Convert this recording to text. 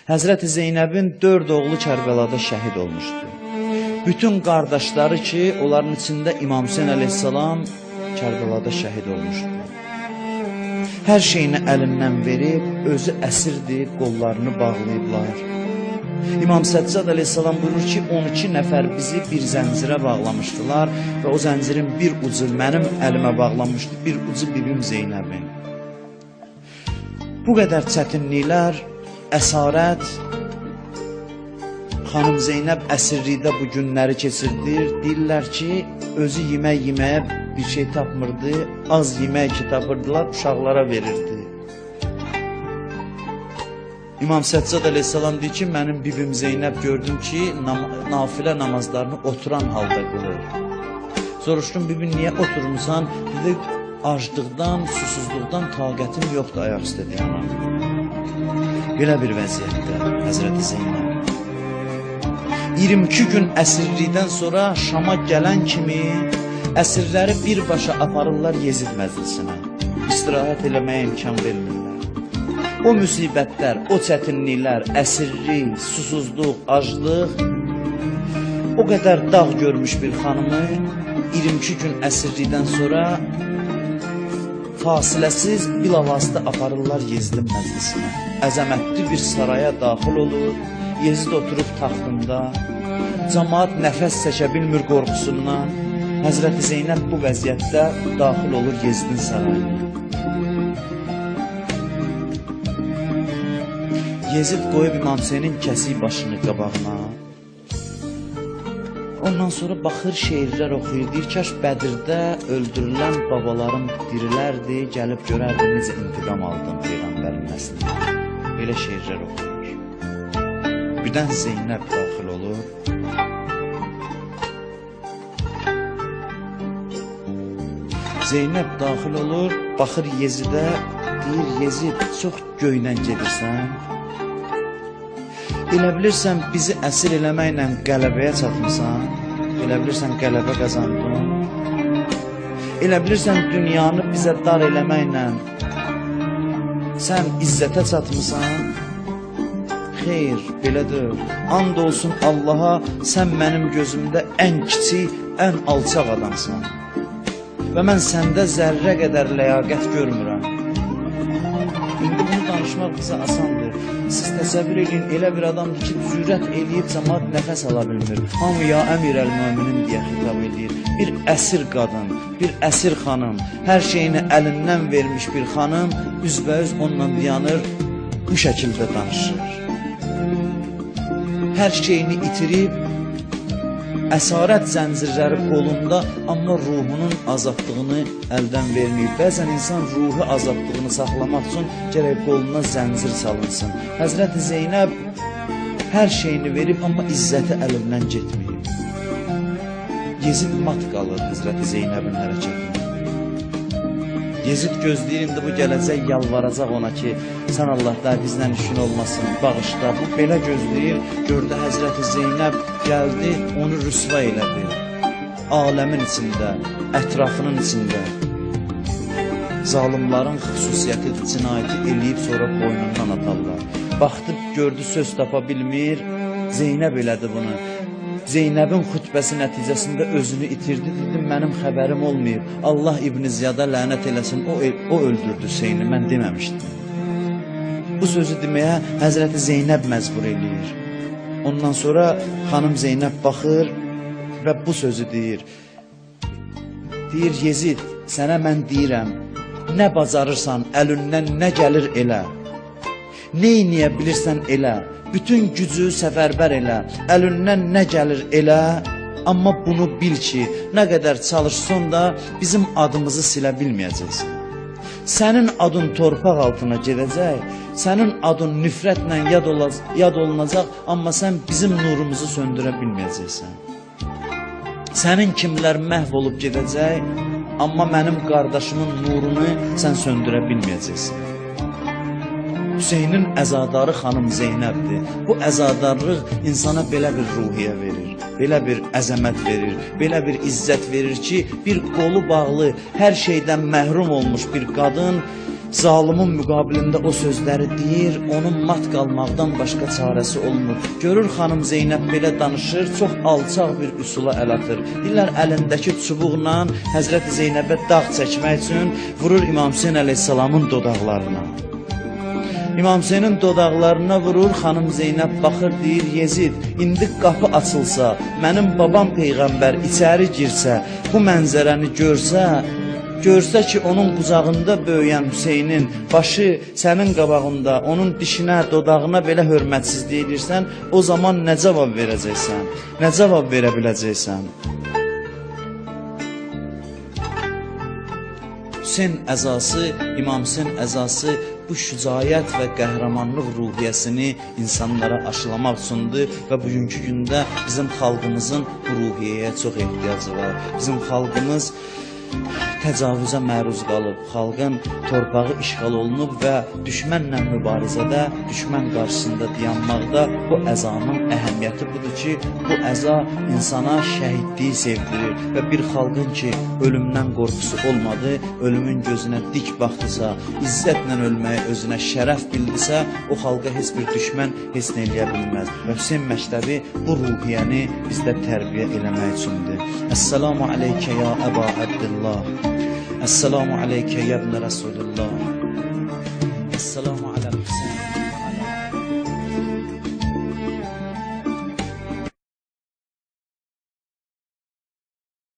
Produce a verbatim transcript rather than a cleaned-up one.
Həzrəti Zeynəbin dörd oğlu Kərbəlada şəhid olmuşdu. Bütün qardaşları ki, onların içində İmam Hüseyin əleyhissalam Kərbəlada şəhid olmuşdu. Hər şeyini əlindən verib, özü əsirdir, qollarını bağlayıblar. İmam Səccad əleyhissalam buyurur ki, on iki nəfər bizi bir zəncirə bağlamışdılar və o zəncirin bir ucu mənim əlimə bağlanmışdı, bir ucu bibim Zeynəbin. Bu qədər çətinliklər, əsarət, xanım Zeynəb əsirlikdə bu günləri keçirdir. Deyirlər ki, özü yemək yeməyə bir şey tapmırdı, az yemək ki tapırdılar, uşaqlara verirdi. İmam Səccad əleyhissalam deyir ki, mənim bibim Zeynəb gördüm ki, nam nafilə namazlarını oturan halda qılır. Soruşdum, bibim niyə oturmuşsan? Dedi, aclıqdan, susuzluqdan taqətim yoxdur ayaq istədi anam. Belə bir vəziyyətdə Həzrəti Zeynəb. iyirmi iki gün əsirlikdən sonra Şama gələn kimi əsirləri birbaşa aparırlar Yezid məclisinə. İstirahət eləməyə imkan vermirlər. O müsibətlər, o çətinliklər, əsirlik, susuzluq, aclıq o qədər dağ görmüş bir xanımı iyirmi iki gün əsirlikdən sonra fasiləsiz bilavasitə aparırlar Yezidin məclisinə. Əzəmətli bir saraya daxil olur, Yezid oturub taxtında, cəmaat nəfəs çəkə bilmir qorxusundan. Həzrəti Zeynəb bu vəziyyətdə daxil olur Yezidin sarayına. Yezid qoyub İmam Hüseynin kəsik başını qabağına. Ondan sonra baxır, şeirlər oxuyur. Deyir, kaş Bədirdə öldürülən babalarım dirilərdi, gəlib görərdi necə intiqam aldım Peyğəmbərin nəslindən. Belə şeirlər oxuyur. Birdən Zeynəb daxil olur. Zeynəb daxil olur, baxır Yezidə, deyir, Yezid, çox göynən gedirsən. Elə bilirsən, bizi əsir eləməklə qələbəyə çatmısan, elə bilirsən, qələbə qazandın. Elə bilirsən, dünyanı bizə dar eləməklə sən izzətə çatmısan. Xeyr, belə deyil. And olsun Allaha, sən mənim gözümdə ən kiçik, ən alçaq adamsan. Və mən səndə zərrə qədər ləyaqət görmürəm. İndi bunu danışmaq bizə asandır. Siz təsəvvür edin, elə bir adamdır ki, cürət eləyib cəmaat nəfəs ala bilmir. Hamıya əmir əl-müminin deyə xitab edir. Bir əsir qadın, bir əsir xanım, hər şeyini əlindən vermiş bir xanım, üzbəüz onunla dayanır, bu şəkildə danışır. Hər şeyini itirib, əsarət zəncirləri qolunda, amma ruhunun azadlığını əldən verməyib. Bəzən insan ruhu azadlığını saxlamaq üçün gərək qoluna zəncir salınsın. Həzrəti Zeynəb hər şeyini verib, amma izzəti əlindən getməyib. Yezid mat qalır Həzrəti Zeynəbin hərəkətinə. Yezid gözləyir, indi bu gələcək, yalvaracaq ona ki, sən Allah da bizdən işin olmasın, bağışla. Bu belə gözləyir, gördü Həzrəti Zeynəb gəldi, onu rüsva elədi. Aləmin içində, ətrafının içində. Zalimların xüsusiyyəti, cinayəti eləyib sonra boynundan atarlar. Baxdı, gördü, söz tapa bilmir, Zeynəb elədi bunu. Zeynəbin xütbəsi nəticəsində özünü itirdi, dedim, mənim xəbərim olmayıb. Allah İbn-i Ziyada lənət eləsin, o, o öldürdü Hüseyni, mən deməmişdim. Bu sözü deməyə Həzrəti Zeynəb məcbur eləyir. Ondan sonra xanım Zeynəb baxır və bu sözü deyir. Deyir, Yezid, sənə mən deyirəm, nə bacarırsan, əlindən nə gəlir elə. Neyniyə bilirsən elə. Bütün gücü səfərbər elə, əlindən nə gəlir elə, amma bunu bil ki, nə qədər çalışsan da bizim adımızı silə bilməyəcəksən. Sənin adın torpaq altına gedəcək, sənin adın nifrətlə yad, yad olunacaq, amma sən bizim nurumuzu söndürə bilməyəcəksən. Sənin kimlər məhv olub gedəcək, amma mənim qardaşımın nurunu sən söndürə bilməyəcəksən. Hüseynin əzadarı xanım Zeynəbdir. Bu əzadarlıq insana belə bir ruhiyyə verir, belə bir əzəmət verir, belə bir izzət verir ki, bir qolu bağlı, hər şeydən məhrum olmuş bir qadın zalimin müqabilində o sözləri deyir, onun mat qalmaqdan başqa çarəsi olmur. Görür xanım Zeynəb belə danışır, çox alçaq bir üsula əl atır. Deyirlər əlindəki çubuqla Həzrəti Zeynəbə dağ çəkmək üçün vurur İmam Hüseyn əleyhissalamın dodaqlarına. İmam Hüseynin dodaqlarına vurur, xanım Zeynəb baxır, deyir Yezid, indi qapı açılsa, mənim babam Peyğəmbər içəri girsə, bu mənzərəni görsə, görsə ki, onun qucağında böyüyən Hüseynin başı sənin qabağında, onun dişinə, dodağına belə hörmətsizlik edirsən, o zaman nə cavab verəcəksən, nə cavab verə biləcəksən? Hüseyn əzası, İmam Hüseyn əzası bu şücaət və qəhrəmanlıq ruhiyyəsini insanlara aşılamaq üçündür və bugünkü gündə bizim xalqımızın bu ruhiyyəyə çox ehtiyacı var. Bizim xalqımız təcavüzə məruz qalıb, xalqın torpağı işğal olunub və düşmənlə mübarizədə, düşmən qarşısında dayanmaqda bu əzanın əhəmiyyəti budur ki, bu əza insana şəhidliyi sevdirir və bir xalqın ki, ölümdən qorxusu olmadı, ölümün gözünə dik baxdısa, izzətlə ölməyi özünə şərəf bildisə, o xalqa heç bir düşmən heç nə eləyə bilməz. Və Hüseyn məktəbi bu ruhiyyəni bizdə tərbiyə eləmək üçündür. Əssalamu aleykə ya Əba Abdillah. Esselamu aleyke ya ibn Resulullah. Esselamu aleyke.